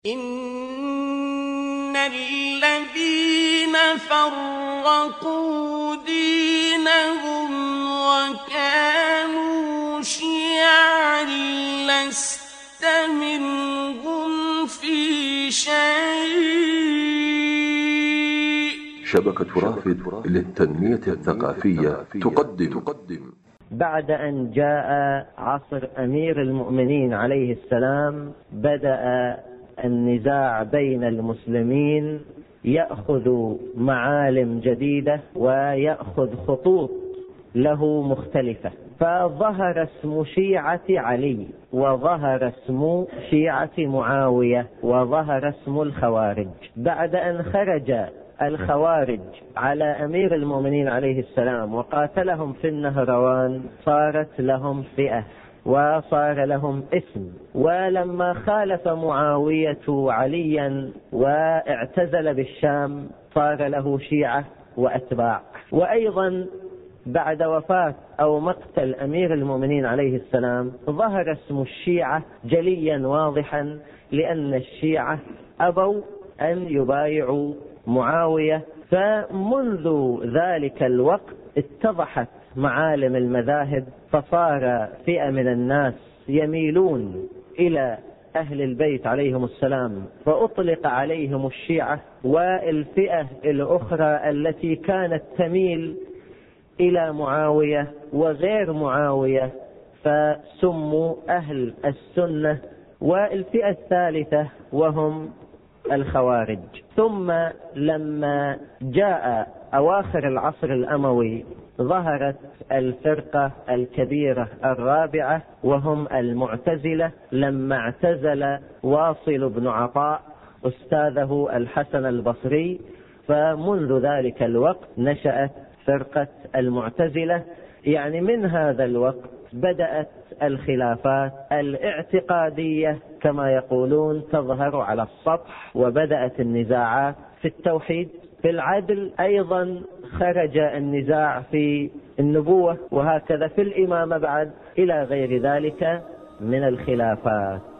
إن الذين فرقوا دينهم وكانوا شيعا لست منهم في شيء. شبكة رافد للتنمية الثقافية تقدم. بعد أن جاء عصر أمير المؤمنين عليه السلام بدأ النزاع بين المسلمين يأخذ معالم جديدة ويأخذ خطوط له مختلفة، فظهر اسم شيعة علي وظهر اسم شيعة معاوية وظهر اسم الخوارج. بعد أن خرج الخوارج على أمير المؤمنين عليه السلام وقاتلهم في النهروان صارت لهم فئة وصار لهم اسم، ولما خالف معاوية عليا واعتزل بالشام صار له شيعة وأتباع. وأيضا بعد وفاة أو مقتل أمير المؤمنين عليه السلام ظهر اسم الشيعة جليا واضحا، لأن الشيعة أبوا أن يبايعوا معاوية. فمنذ ذلك الوقت اتضحت معالم المذاهب، فصار فئة من الناس يميلون إلى أهل البيت عليهم السلام فأطلق عليهم الشيعة، والفئة الأخرى التي كانت تميل إلى معاوية وغير معاوية فسموا أهل السنة، والفئة الثالثة وهم الخوارج. ثم لما جاء أواخر العصر الأموي ظهرت الفرقة الكبيرة الرابعة وهم المعتزلة، لما اعتزل واصل بن عطاء أستاذه الحسن البصري، فمنذ ذلك الوقت نشأت فرقة المعتزلة. يعني من هذا الوقت بدأت الخلافات الاعتقادية كما يقولون تظهر على السطح، وبدأت النزاعات في التوحيد، في العدل، أيضا خرج النزاع في النبوة، وهكذا في الإمامة بعد، إلى غير ذلك من الخلافات.